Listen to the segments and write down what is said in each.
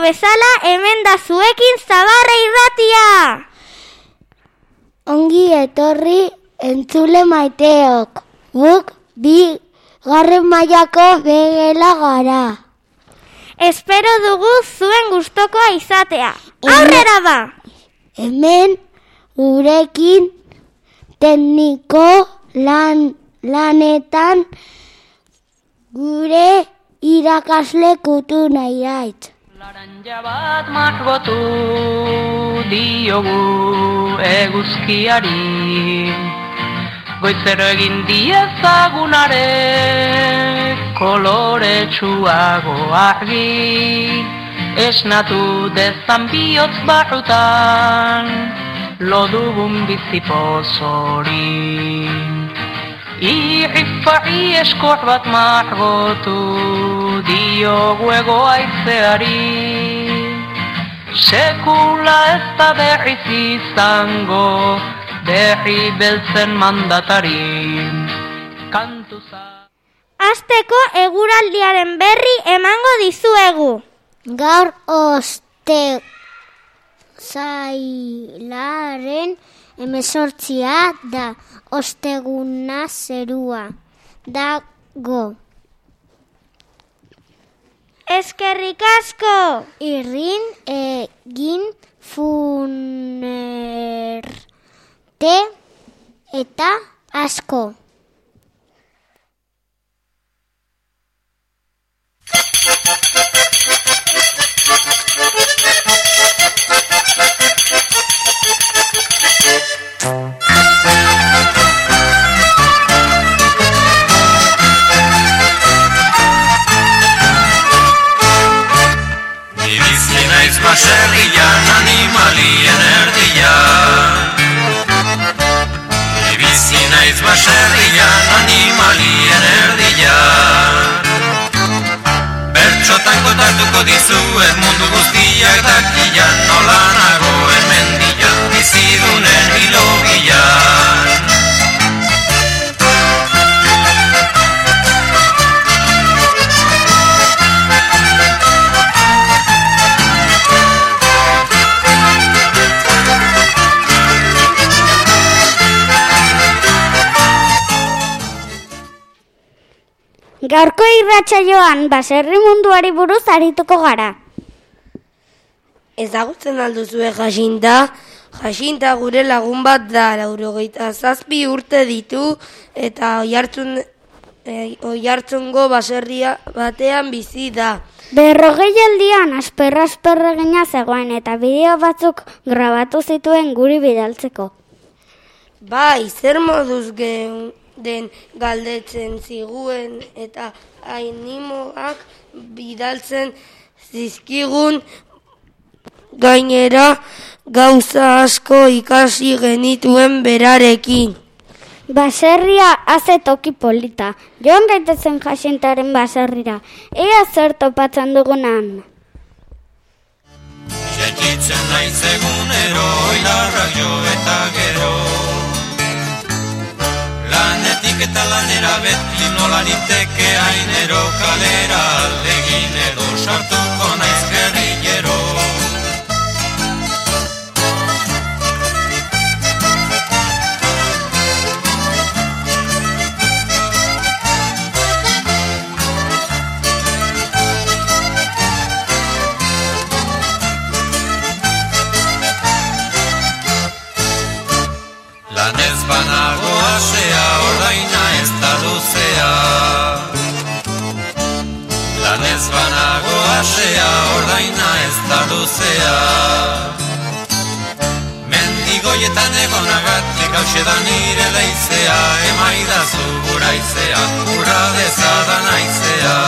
bezala, hemen da zuekin Zabarra Irratia! Ongi etorri entzule maiteok, guk 2. mailako begela gara. Espero dugu zuen gustokoa izatea. Aurrera ba! Hemen gurekin tekniko lanetan gure irakasle kutu nahiaitz. Laranja bat margotu diogu eguzkiari, goizero egin diezagunare koloretsuago argi, esnatu dezan bihotz barrutan lodugun bizipozori. Irrifarri eskor bat margotu diogu egoaitzeari, sekula ez da berriz izango berri beltzen mandatari. Kantuza Asteko eguraldiaren berri emango dizuegu. Gaur ostezailaren 18 da, osteguna zerua dago. Eskerrik asko! Irrin egin funerte eta asko. Baserrian animalien erdian, bizi naiz baserrian animalien erdian. Bertxotan kontatuko dizuet mundu guztiak dakian, nola nagoen mendian, bizidunen hilogian. Gaurko irratsaioan baserri munduari buruz arituko gara. Ezagutzen alduzue Jacinta? Jacinta gure lagun bat da, 97 urte ditu eta Oiartzungo baserria batean bizi da. 40 aldian asperra-asperregina zegoen eta bideo batzuk grabatu zituen guri bidaltzeko. Bai, zer moduz den galdetzen ziguen eta animoak bidaltzen zizkigun, gainera gauza asko ikasi genituen berarekin. Baserria haze toki polita. Joan gaitezen Jacintaren baserrira. Ea zer topatzen dugunan. Sentitzen naiz egunero, hilarrak jo eta gero. Lanetik eta lanera beti nola ninteke ainero, kalera aldegin edo sartuko naiz gerrillero. Lanez banago asea, ordaina ez da luzea. Lanez banago asea, ordaina ez da luzea. Mendigoietan egonagatik hause da nire leizea, emaidazu gura izea, gura dezadan aizea.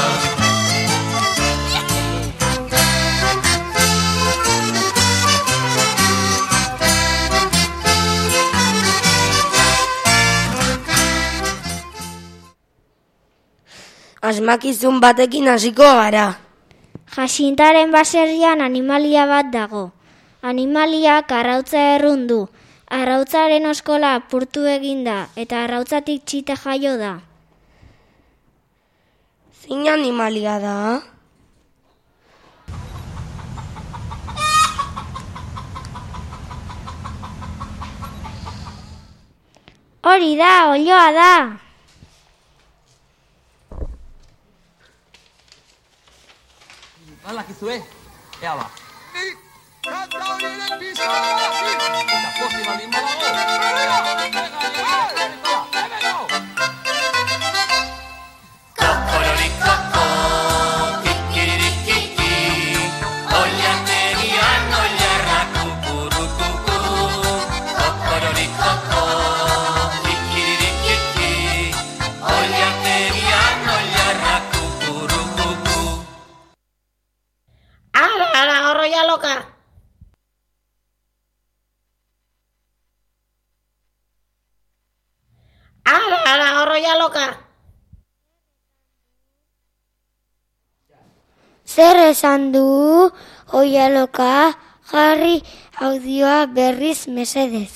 Asmakizun batekin hasiko gara. Jacintaren baserrian animalia bat dago. Animaliak arrautza errun du. Arrautzaren oskola apurtu eginda eta arrautzatik txite jaio da. Zein animalia da? Hori da, oiloa da. Balakizue, ea ba. Kanta horiren pizka! Eta posti baldin badago! Kokororikoko, kikirikiki, oilategian oilarra kukurukuku. Kokororikoko, kikirikiki, oilategian oilarra kukurukuku. Ara, horroia loka! Ara, horroia loka! Zer esan du, oialoka, jarri audioa berriz mesedez.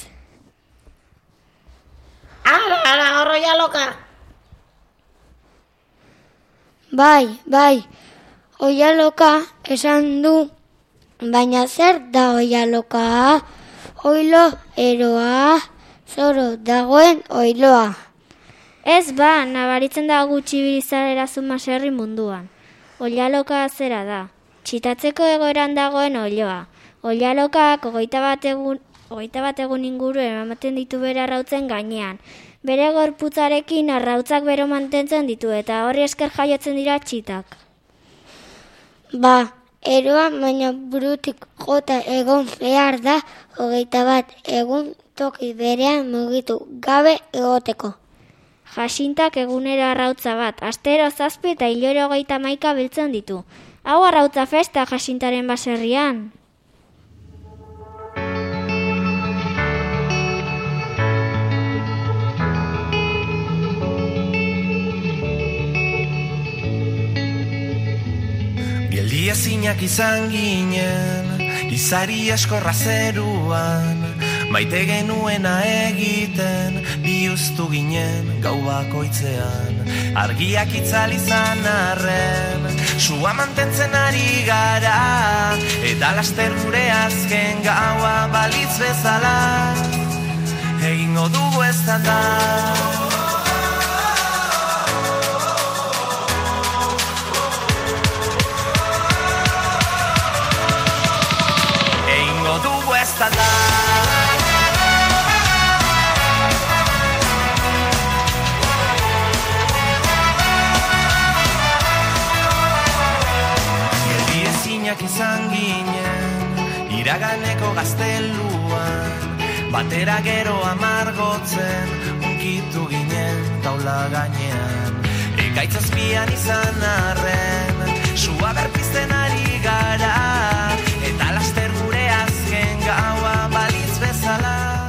Ara, horroia loka! Bai, oialoka esan du, baina zer da oialoka? Oilo eroa, zoro dagoen oiloa. Ez ba, nabaritzen da gutxi bilizarera zumaserri munduan. Oialoka zera da, txitatzeko egoeran dagoen oiloa. Oialokak 21 egun inguru ematen ditu bere arrautzen gainean. Bere gorputzarekin arrautzak bero mantentzen ditu eta horri esker jaiotzen dira txitak. Ba, eroa baina burutik jota egon behar da 21 egun toki berean mugitu gabe egoteko. Jasintak egunero arrautza bat, astero 7 eta hilero 31 biltzen ditu. Hau arrautza festa Jasintaren baserrian. Geldiazinak izan ginen, izari eskorra zeruan, maite genuena egiten, bihuztu ginen gau bakoitzean. Argiak itzal izan arren, sua mantentzen ari gara, eta laster gure azken gaua balitz bezala, egingo dugu eztan da. Geldiezinak izan ginen, iraganeko gazteluan, batera gero amargotzen, unkitu ginen taula gainean. Ekaitzazpian izan arren, sua berpizten ari gara, eta laster gure azken gaua balitz bezala.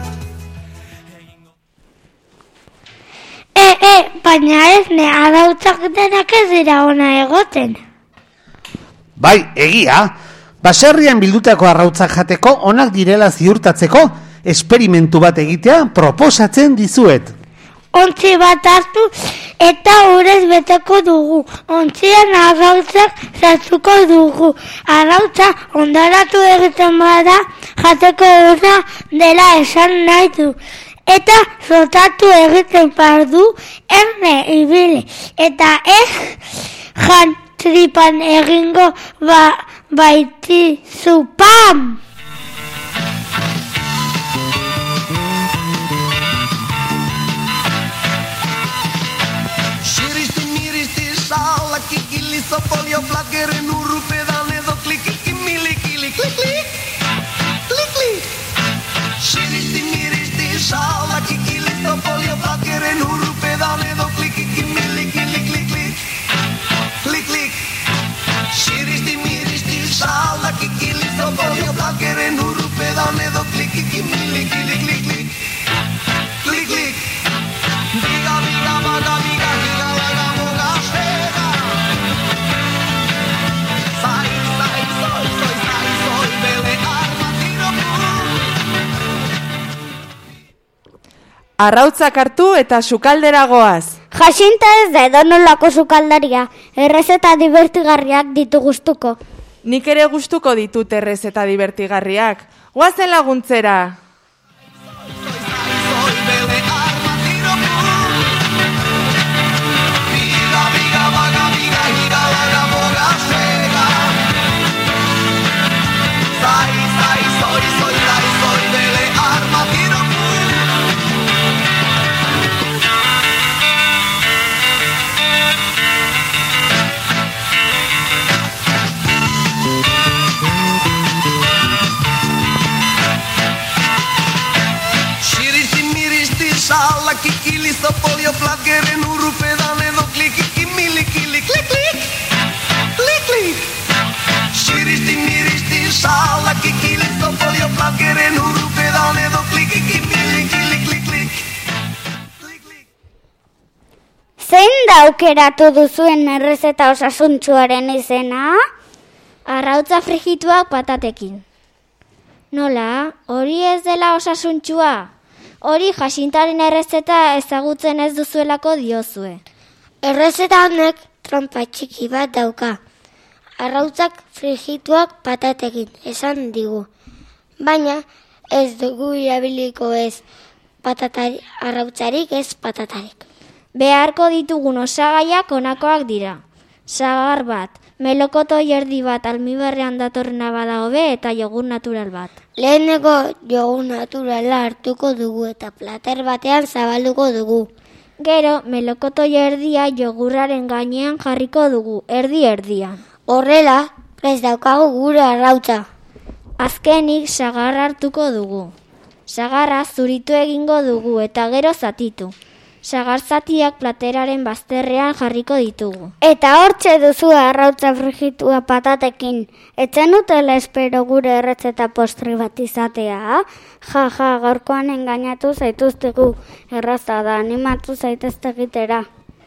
Baina ez ne arautzak denak ez dira ona egoten. Bai, egia, baserrian bildutako arrautzak jateko onak direla ziurtatzeko esperimentu bat egitea proposatzen dizuet. Ontzi bat hartu eta urez beteko dugu. Ontzian arrautzak sartuko dugu. Arrautza ondaratu egiten bada jateko ona dela esan nahi du. Eta zotatu egiten pardu erne ibili. Eta jantripan egingo baitizu pam! Polio plakeren urrupedan edo klikiki milikili klik klik klik klik Shiristi miristi shala kikilisto polio plakeren urrupedan edo klikiki milikili klik klik klik klik Shiristi miristi shala kikilisto polio plakeren urrupedan edo klikiki milikili klik klik klik klik Diga diga baga diga diga laga moga shega Arrautzak hartu eta sukaldera goaz. Jasinta ez da edonolako sukaldaria, errezeta divertigarriak ditu gustuko. Nik ere gustuko ditut errezeta divertigarriak. Goazen laguntzera! listo polio plat geren urrupedan edo klikiki milikili klik klik klik klik Shiristi miristi salakiki listo polio plat geren urrupedan edo klikiki milikili klik klik klik klik Zein da aukeratu duzuen errezeta osasuntsuaren izena? Arrautza frigituak patatekin. Nola, hori ez dela osasuntsua? Hori jasintaren errezeta ezagutzen ez duzuelako diozue. Errezeta honek trampa txiki bat dauka. Arrautzak frigituak patatekin, esan digu. Baina ez dugu irabiliko ez arrautzarik ez patatarik. Beharko ditugun osagaiak honakoak dira. Sagar bat, melokoto erdi bat almibarrean datorrena bada hobe eta jogur natural bat. Leheneko jogur naturala hartuko dugu eta plater batean zabalduko dugu. Gero, melokoto erdia jogurraren gainean jarriko dugu, erdi-erdian. Horrela, prest daukagu gure arrautza. Azkenik, sagarra hartuko dugu. Sagarra zuritu egingo dugu eta gero zatitu. Sagar zatiak plateraren bazterrean jarriko ditugu. Eta hortxe duzu arrautza frigitua patatekin. Etzen dutela espero gure erretzeta postri bat izatea. Ja, gaurkoan engainatu zaituztegu. Erraza da, animatu zaitezte egitera.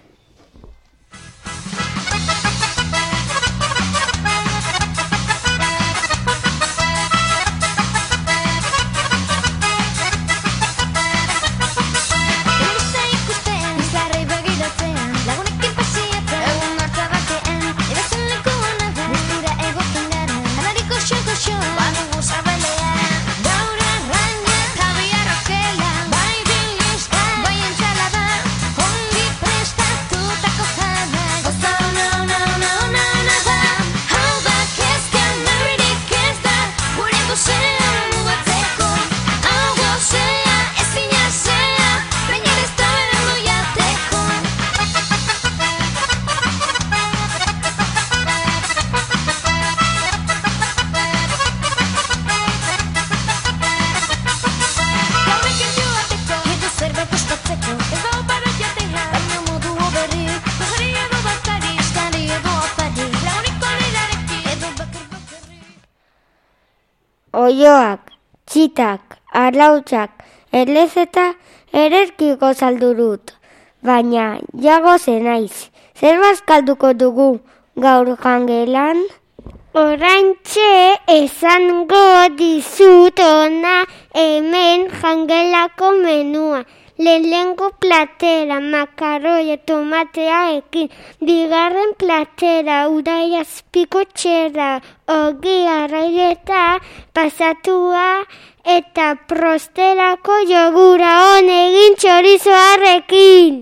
Oioak, txitak, arlautzak, erlezeta ereskiko zaldurut. Baina, jago zenaiz. Zer bazkalduko dugu gaur jangelan? Oraintxe esango dizut ona hemen jangelako menua. Lehenengo platera, makaroi tomatea ekin. Bigarren platera, udai azpiko txera, ogi arraileta, pasatua eta prosterako jogura hon egin txorizoarrekin.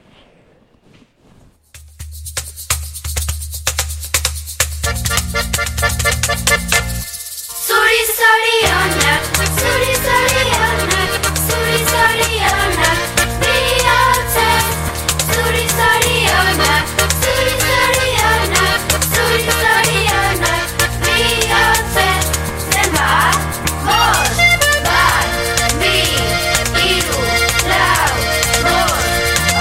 Zuri zorionak, zuri zorionak, zuri zorionak, bihotzez. Zuri zorionak, zuri zorionak, zuri zorionak, bihotzez. Zenbat, bost, bat, bi, hiru, lau, bost,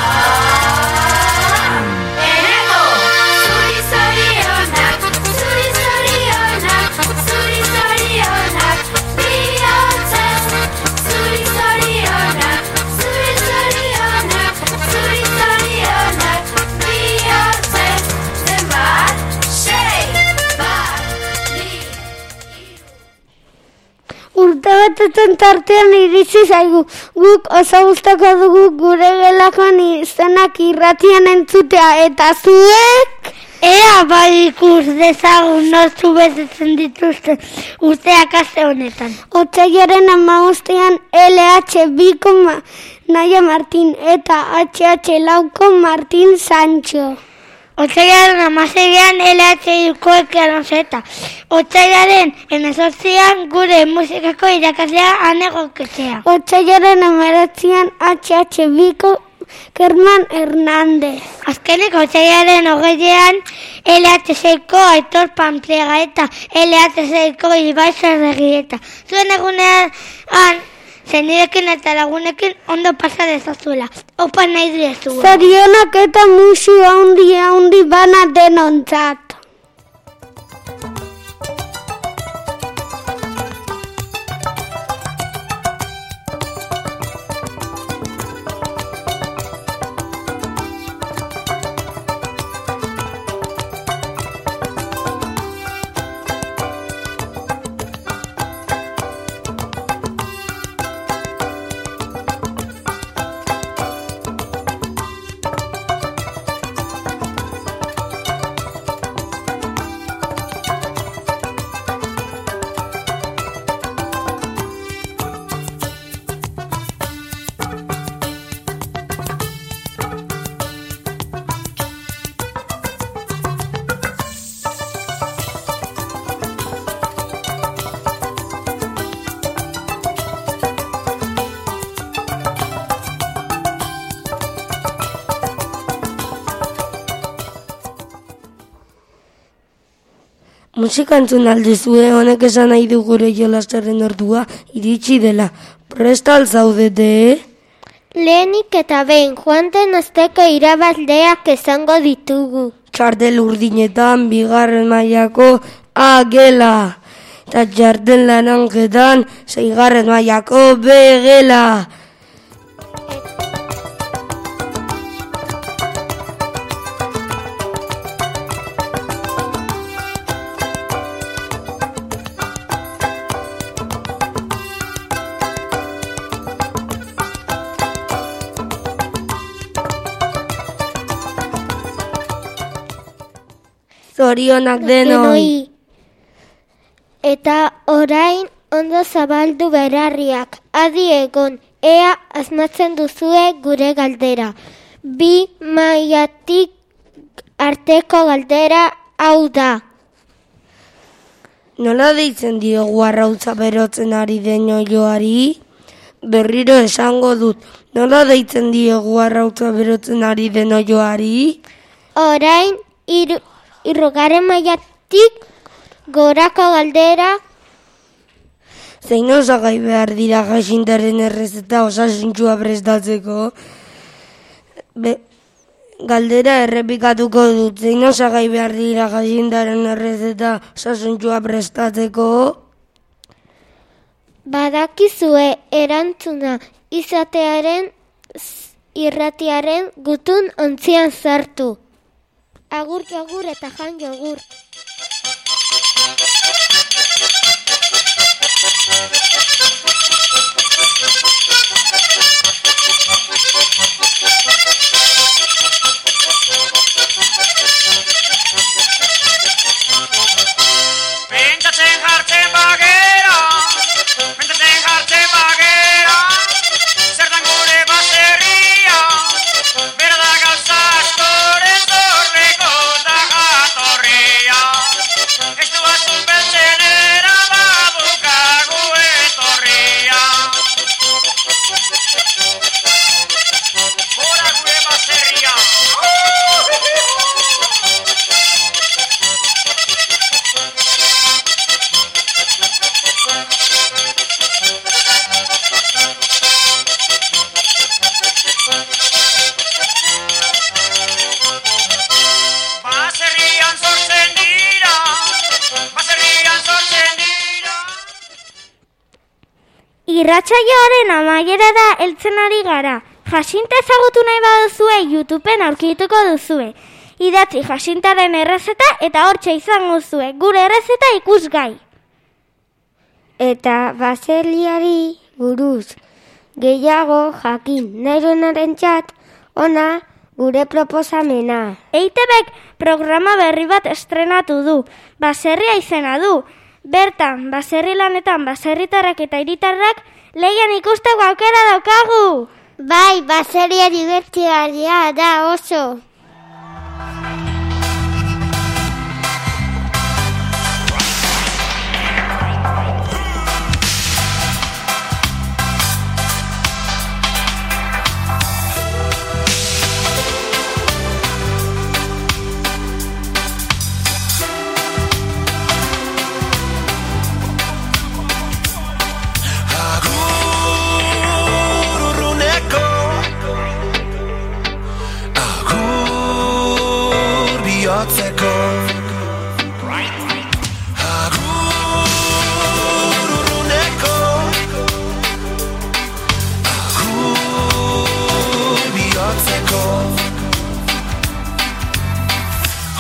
Eneko, zuri zorionak, zuri zorionak, zuri zorionak, bihotzez. Zuri zorionak, zuri zorionak, zuri zorionak, bihotzez. Zenbat, sei, bat, bi, hiru. Urte betetzen tartean iritsi zaigu. Guk oso gustoko dugu gure gelakoan izenak irratian entzutea. Eta zuek? Ea bai ikus dezagun nortzu betetzen dituzten urteak aste honetan. Otsailaren 15ean LH2ko Naia Martin eta HH lauko Martin Sancho. Otsailaren 16ean LH2ko Ekeronzeta. Otsailaren 18ean gure musikako irakaslea Ane Goketxea. Otsailaren 19ean HH2ko Kerman Hernández. Azkeneko otsailaren 20ean LH6ko Aitor Pampliega eta LH6ko Ibai Zerregieta. Zuen egunean zenirekin eta lagunekin ondo pasa dezazuela. Opa nahi direzu. Zorionak eta musu handi bana denontzat. Musika entzun aldizue, honek esan nahi du gure jolastaren ordua iritsi dela. Presta alzaudete, Lehenik eta behin, joan den asteko irabazleak esango ditugu. Txartel urdinetan, bigarren mailako A gela. Eta txartel laranjetan, 6. mailako B gela. Zorionak denoi. Eta orain ondo zabaldu berarriak. Adi egon, ea asmatzen duzue gure galdera. 2 mailatik arteko galdera hau da. Nola deitzen diogu arrautza berotzen ari den oiloari? Berriro esango dut. Nola deitzen diogu arrautza berotzen ari den oiloari? Orain 3. mailatik gorako galdera. Zein osagai behar dira jaxintaren errezeta osasuntsua prestatzeko? Galdera errepikatuko dut. Zein osagai behar dira jaxintaren errezeta osasuntsua prestatzeko? Badakizue erantzuna izatearen irratiaren gutun ontzian sartu. Agur jogur eta jan jogur. Pentsatzen jartzen bagera, zertan gure baserria, bera da gauza askoren zorreko da jatorria. Ez du azun beltzen erababukagu etorria. Gora gure baserria. Irratsaioaren amaiera da heltzen ari gara. Jasinta ezagutu nahi baduzue YouTubeen aurkituko duzue. Idatzi jasintaren errezeta eta hortxe izango zue gure errezeta ikusgai. Eta baserriari buruz gehiago jakin nahirenarentzat ona gure proposamena. EITBek programa berri bat estrenatu du. Baserria izena du. Bertan, baserri lanetan baserritarrak eta hiritarrak lehian ikusteko aukera daukagu. Bai, baserria dibertigarria da oso.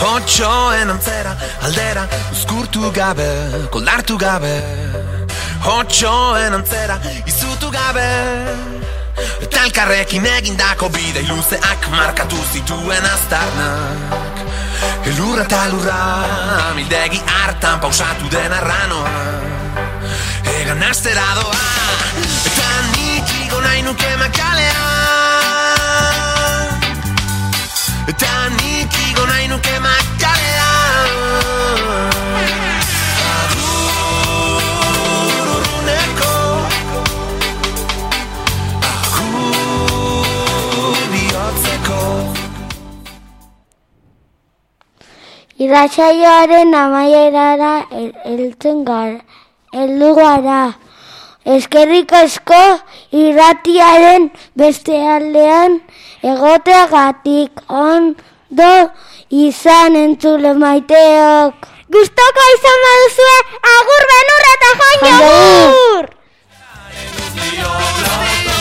Hotxoen antzera, aldera, uzkurtu gabe, koldartu gabe. Hotxoen antzera, izutu gabe. Eta elkarrekin egindako bide luzeak markatu zituen aztarnak. Elurra eta lurra, mildegi hartan pausatu den arranoa. Egan astera doa, eta nik igo nahi nuke makalea. Eta nik igo nahi nuke makalea. Agur urruneko, agur bihotzeko. Irratsaioaren amaierara heldu gara. Eskerrik asko irratiaren beste aldean egoteagatik ondo izan entzule maiteok. Gustoko izan baduzue, agur Benur eta Jon Jogur!